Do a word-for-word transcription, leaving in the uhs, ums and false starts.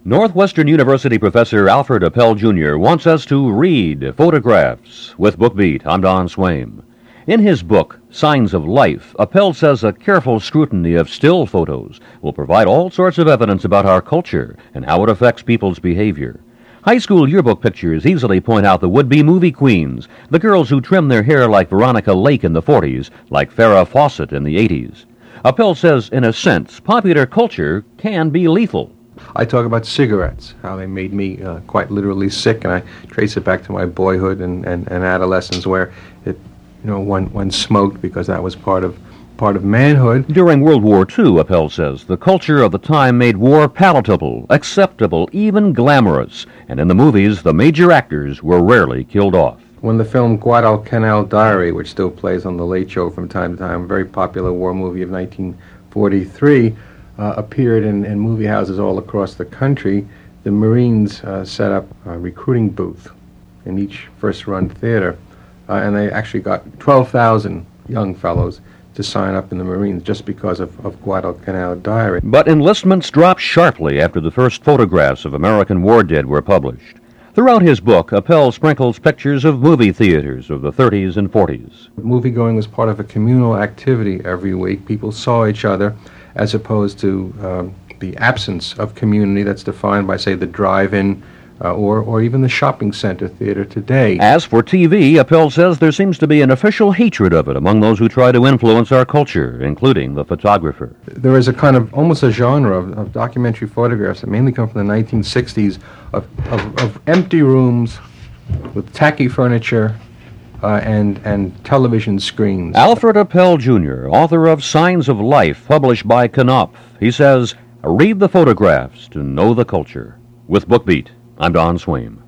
Northwestern University professor Alfred Appel Junior wants us to read photographs. With BookBeat, I'm Don Swaim. In his book, Signs of Life, Appel says a careful scrutiny of still photos will provide all sorts of evidence about our culture and how it affects people's behavior. High school yearbook pictures easily point out the would-be movie queens, the girls who trim their hair like Veronica Lake in the forties, like Farrah Fawcett in the eighties. Appel says, in a sense, popular culture can be lethal. I talk about cigarettes, how they made me uh, quite literally sick, and I trace it back to my boyhood and, and, and adolescence, where it, you know, one one smoked because that was part of part of manhood. During World War Two, Appel says, the culture of the time made war palatable, acceptable, even glamorous, and in the movies, the major actors were rarely killed off. When the film Guadalcanal Diary, which still plays on The Late Show from time to time, a very popular war movie of nineteen forty-three, Uh, appeared in, in movie houses all across the country, the Marines uh, set up a recruiting booth in each first-run theater, uh, and they actually got twelve thousand young fellows to sign up in the Marines just because of, of Guadalcanal Diary. But enlistments dropped sharply after the first photographs of American war dead were published. Throughout his book, Appel sprinkles pictures of movie theaters of the thirties and forties. Moviegoing was part of a communal activity every week. People saw each other, as opposed to um, the absence of community that's defined by, say, the drive-in uh, or, or even the shopping center theater today. As for T V, Appel says there seems to be an official hatred of it among those who try to influence our culture, including the photographer. There is a kind of, almost a genre of, of documentary photographs that mainly come from the nineteen sixties of, of, of empty rooms with tacky furniture, Uh, and, and television screens. Alfred Appel Junior, author of Signs of Life, published by Knopf. He says, read the photographs to know the culture. With BookBeat, I'm Don Swaim.